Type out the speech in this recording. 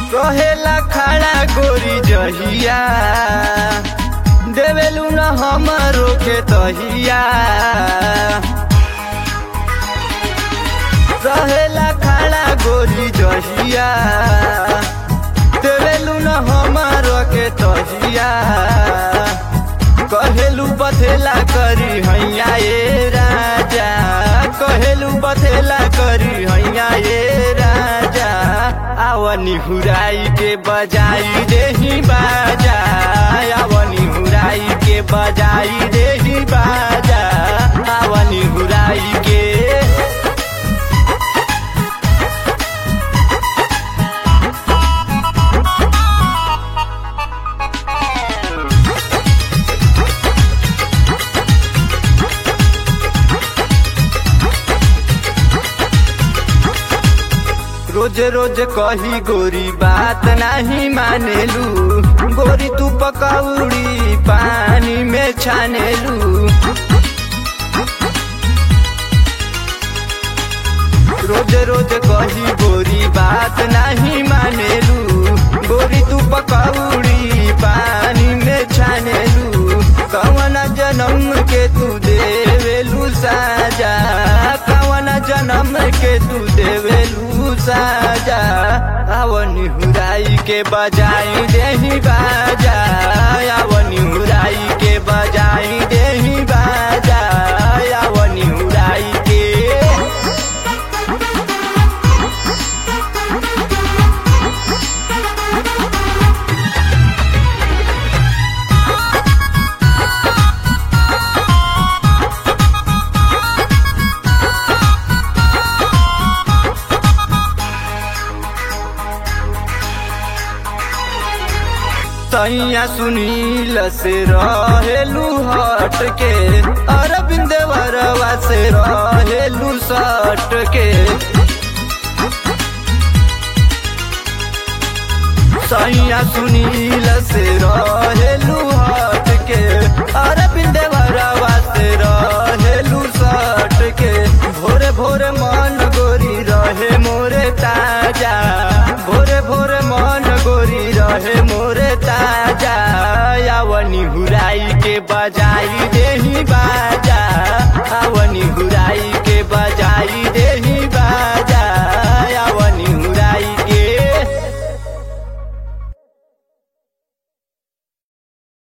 कहेला खड़ा गोरी जहिया देवेलू न हमरो के तहिया रहेला खड़ा गोरी जहिया देवेलू न हमरो के तहिया कहेलू बथेला करी हैया ए राजा कहेलू बथेला करी हैया ए राजा आवनी हुराई के बजाई देही बाजा आवनी हुराई के बजाई देही बाजा आवनी हुराई के रोज रोज कही गोरी बात नहीं मानेलू गोरी तू पकौड़ी पानी में छानेलू रोज रोज कही गोरी बात नहीं मानेलू गोरी तू पकौड़ी पानी में छानेलू कवन जन्म के तू देवेलू साजा कवन जन्म के तू देवेलू साजा आवनी हुराई के बजाई देही बाजा आवनी हुराई के बजाई देही बाजा आवनी हुराई के सैया सुनील से रहेलू हट के अरविंद वरवा से रहेलू सट के सैया सुनील से रहेलू हट के अरविंद वरवा से रहेलू सट के भोरे भोरे मन गोरी रहे मोरे ताजा भोरे भोरे मन गोरी रहे मोरे ताजा आवनी हुराई के बजाई देही बाजा।